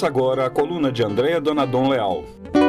Ouça agora a coluna de Andréa Donadon Leal.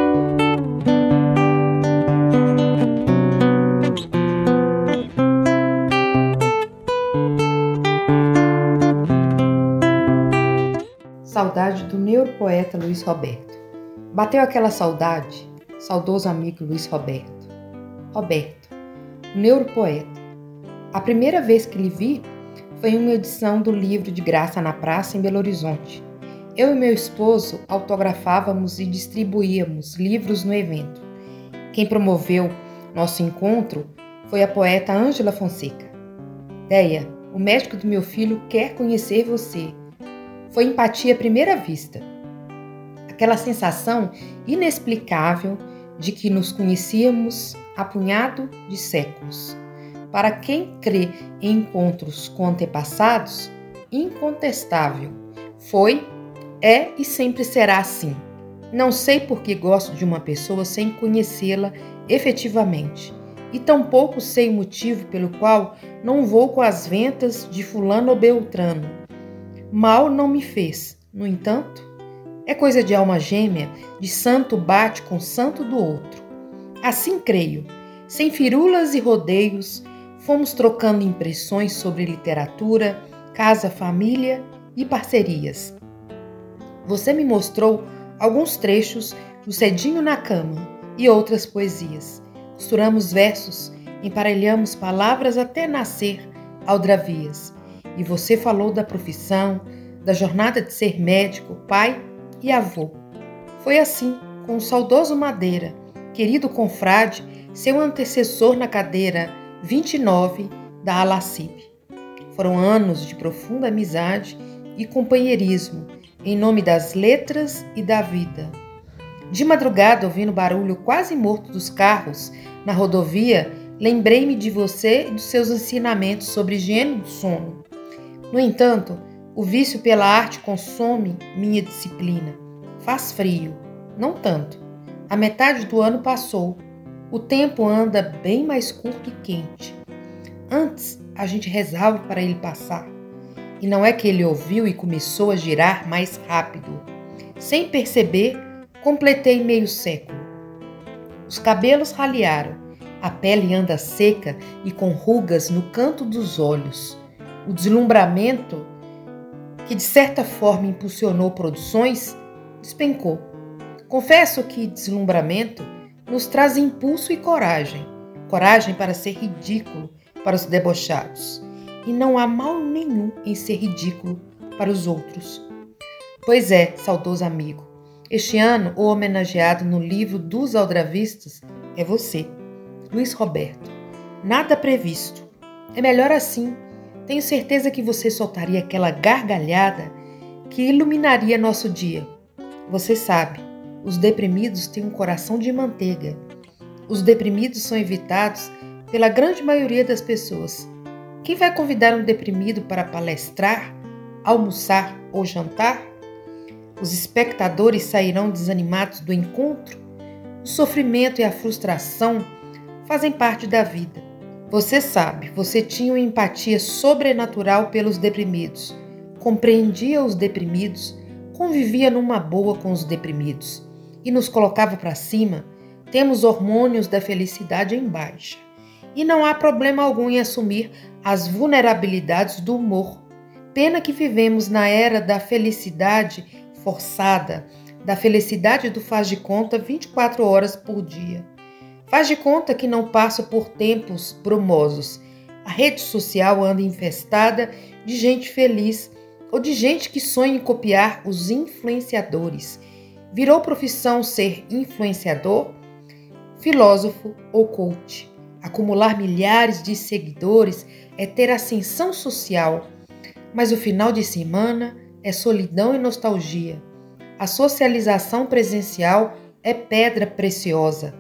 Saudade do neuropoeta Luiz Roberto. Bateu aquela saudade, saudoso amigo Luiz Roberto. Roberto, o neuropoeta. A primeira vez que lhe vi foi em uma edição do livro De Graça na Praça, em Belo Horizonte. Eu e meu esposo autografávamos e distribuíamos livros no evento. Quem promoveu nosso encontro foi a poeta Ângela Fonseca. Deia, o médico do meu filho quer conhecer você. Foi empatia à primeira vista. Aquela sensação inexplicável de que nos conhecíamos há punhado de séculos. Para quem crê em encontros com antepassados, incontestável. Foi, é e sempre será assim. Não sei por que gosto de uma pessoa sem conhecê-la efetivamente. E tampouco sei o motivo pelo qual não vou com as ventas de fulano ou beltrano. Mal não me fez, no entanto, é coisa de alma gêmea, de santo bate com santo do outro. Assim creio, sem firulas e rodeios, fomos trocando impressões sobre literatura, casa, família e parcerias. Você me mostrou alguns trechos do Cedinho na Cama e outras poesias. Costuramos versos, emparelhamos palavras até nascer aldravias. E você falou da profissão, da jornada de ser médico, pai e avô. Foi assim, com o saudoso Madeira, querido confrade, seu antecessor na cadeira 29 da Alacib. Foram anos de profunda amizade e companheirismo, em nome das letras e da vida. De madrugada, ouvindo o barulho quase morto dos carros na rodovia, lembrei-me de você e dos seus ensinamentos sobre higiene do sono. No entanto, o vício pela arte consome minha disciplina. Faz frio, não tanto. A metade do ano passou. O tempo anda bem mais curto e quente. Antes, a gente rezava para ele passar. E não é que ele ouviu e começou a girar mais rápido. Sem perceber, completei meio século. Os cabelos ralearam. A pele anda seca e com rugas no canto dos olhos. O deslumbramento, que de certa forma impulsionou produções, despencou. Confesso que deslumbramento nos traz impulso e coragem. Coragem para ser ridículo para os debochados. E não há mal nenhum em ser ridículo para os outros. Pois é, saudoso amigo, este ano o homenageado no livro dos aldravistas é você, Luiz Roberto. Nada previsto. É melhor assim. Tenho certeza que você soltaria aquela gargalhada que iluminaria nosso dia. Você sabe, os deprimidos têm um coração de manteiga. Os deprimidos são evitados pela grande maioria das pessoas. Quem vai convidar um deprimido para palestrar, almoçar ou jantar? Os espectadores sairão desanimados do encontro? O sofrimento e a frustração fazem parte da vida. Você sabe, você tinha uma empatia sobrenatural pelos deprimidos, compreendia os deprimidos, convivia numa boa com os deprimidos e nos colocava para cima. Temos hormônios da felicidade em baixa e não há problema algum em assumir as vulnerabilidades do humor. Pena que vivemos na era da felicidade forçada, da felicidade do faz de conta 24 horas por dia. Faz de conta que não passa por tempos brumosos. A rede social anda infestada de gente feliz ou de gente que sonha em copiar os influenciadores. Virou profissão ser influenciador, filósofo ou coach. Acumular milhares de seguidores é ter ascensão social, mas o final de semana é solidão e nostalgia. A socialização presencial é pedra preciosa.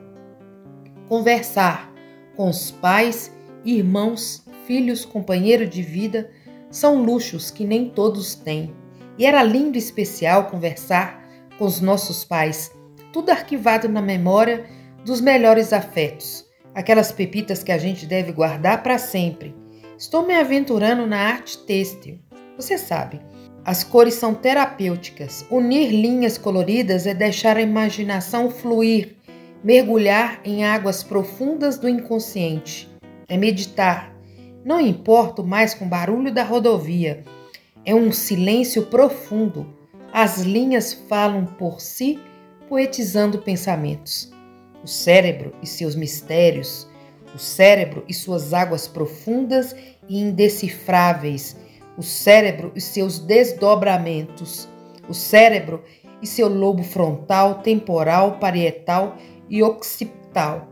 Conversar com os pais, irmãos, filhos, companheiro de vida são luxos que nem todos têm. E era lindo e especial conversar com os nossos pais, tudo arquivado na memória dos melhores afetos, aquelas pepitas que a gente deve guardar para sempre. Estou me aventurando na arte têxtil. Você sabe, As cores são terapêuticas. Unir linhas coloridas é deixar a imaginação fluir, mergulhar em águas profundas do inconsciente. É meditar. Não importo mais com o barulho da rodovia. É um silêncio profundo. As linhas falam por si, poetizando pensamentos. O cérebro e seus mistérios, o cérebro e suas águas profundas e indecifráveis, o cérebro e seus desdobramentos, o cérebro e seu lobo frontal, temporal, parietal e occipital,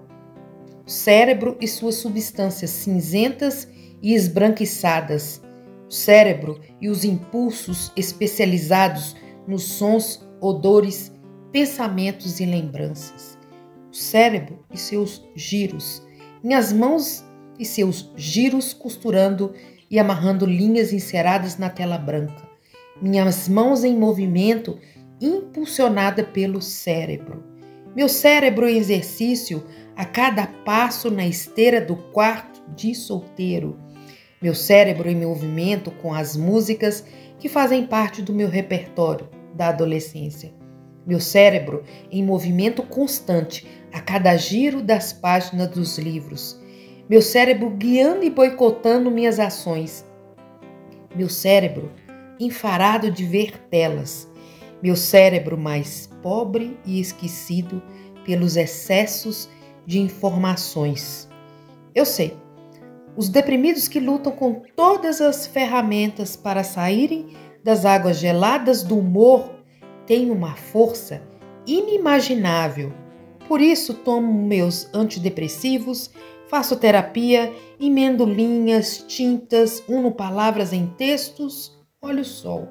o cérebro e suas substâncias cinzentas e esbranquiçadas, o cérebro e os impulsos especializados nos sons, odores, pensamentos e lembranças, o cérebro e seus giros, minhas mãos e seus giros costurando e amarrando linhas enceradas na tela branca, minhas mãos em movimento impulsionada pelo cérebro. Meu cérebro em exercício a cada passo na esteira do quarto de solteiro. Meu cérebro em movimento com as músicas que fazem parte do meu repertório da adolescência. Meu cérebro em movimento constante a cada giro das páginas dos livros. Meu cérebro guiando e boicotando minhas ações. Meu cérebro enfarado de ver telas. Meu cérebro mais pobre e esquecido pelos excessos de informações. Eu sei, os deprimidos que lutam com todas as ferramentas para saírem das águas geladas do humor têm uma força inimaginável. Por isso tomo meus antidepressivos, faço terapia, emendo linhas, tintas, uno palavras em textos, olho o sol.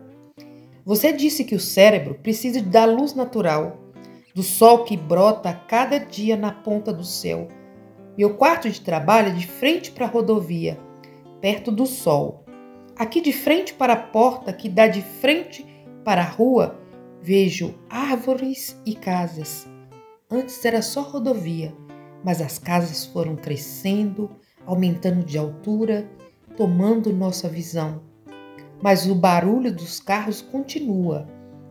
Você disse que o cérebro precisa da luz natural, do sol que brota a cada dia na ponta do céu. Meu quarto de trabalho é de frente para a rodovia, perto do sol. Aqui de frente para a porta que dá de frente para a rua, vejo árvores e casas. Antes era só rodovia, mas as casas foram crescendo, aumentando de altura, tomando nossa visão. Mas o barulho dos carros continua.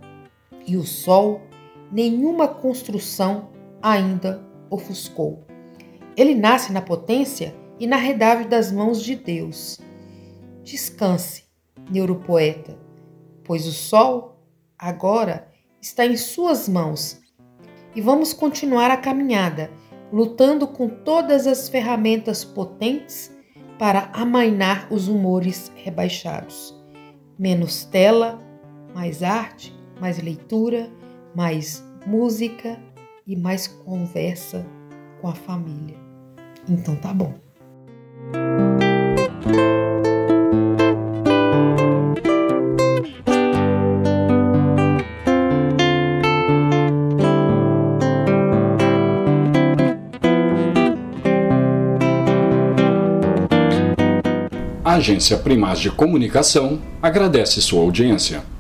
E o sol, nenhuma construção ainda ofuscou. Ele nasce na potência e na redável das mãos de Deus. Descanse, neuropoeta, pois o sol, agora, está em suas mãos. E vamos continuar a caminhada, lutando com todas as ferramentas potentes para amainar os humores rebaixados. Menos tela, mais arte, mais leitura, mais música e mais conversa com a família. Então tá bom. A Agência Primaz de Comunicação agradece sua audiência.